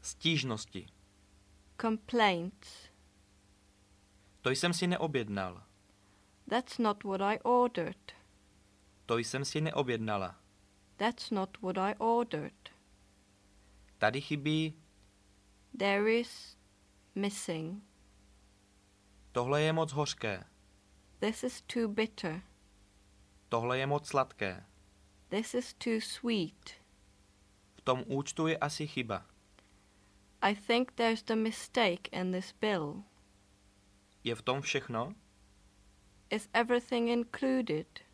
Stížnosti. Complaints. To jsem si neobjednal. That's not what I ordered. To jsem si neobjednala. That's not what I ordered. Tady chybí. There is missing. Tohle je moc hořké. This is too bitter. Tohle je moc sladké. This is too sweet. V tom účtu je asi chyba. I think there's the mistake in this bill. Je v tom všechno? Is everything included?